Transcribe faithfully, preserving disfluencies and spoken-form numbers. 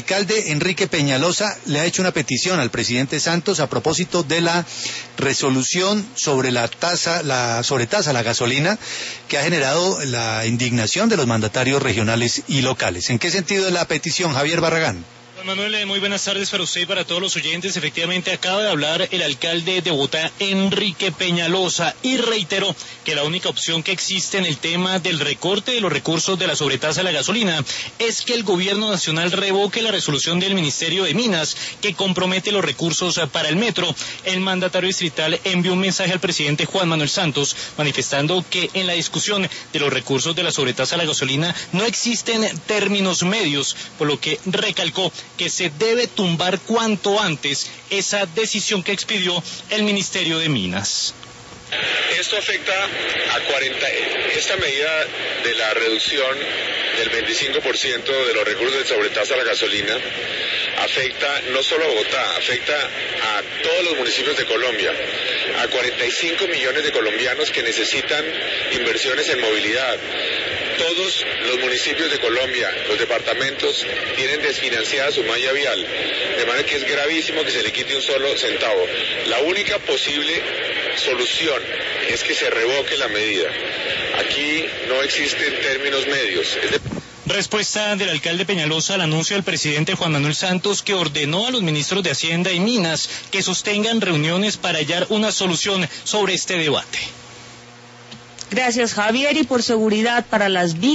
alcalde Enrique Peñalosa le ha hecho una petición al presidente Santos a propósito de la resolución sobre la tasa, la sobretasa a la gasolina, que ha generado la indignación de los mandatarios regionales y locales. ¿En qué sentido es la petición, Javier Barragán? Juan Manuel, muy buenas tardes para usted y para todos los oyentes. Efectivamente, acaba de hablar el alcalde de Bogotá, Enrique Peñalosa, y reiteró que la única opción que existe en el tema del recorte de los recursos de la sobretasa a la gasolina es que el gobierno nacional revoque la resolución del Ministerio de Minas que compromete los recursos para el metro. El mandatario distrital envió un mensaje al presidente Juan Manuel Santos manifestando que en la discusión de los recursos de la sobretasa a la gasolina no existen términos medios, por lo que recalcó que se debe tumbar cuanto antes esa decisión que expidió el Ministerio de Minas. Esto afecta a cuarenta, esta medida de la reducción del veinticinco por ciento de los recursos de sobretasa a la gasolina afecta no solo a Bogotá, afecta a todos los municipios de Colombia, a cuarenta y cinco millones de colombianos que necesitan inversiones en movilidad. Todos los municipios de Colombia, los departamentos, tienen desfinanciada su malla vial, de manera que es gravísimo que se le quite un solo centavo. La única posible solución es que se revoque la medida. Aquí no existen términos medios. Es de... Respuesta del alcalde Peñalosa al anuncio del presidente Juan Manuel Santos, que ordenó a los ministros de Hacienda y Minas que sostengan reuniones para hallar una solución sobre este debate. Gracias, Javier, y por seguridad para las víctimas.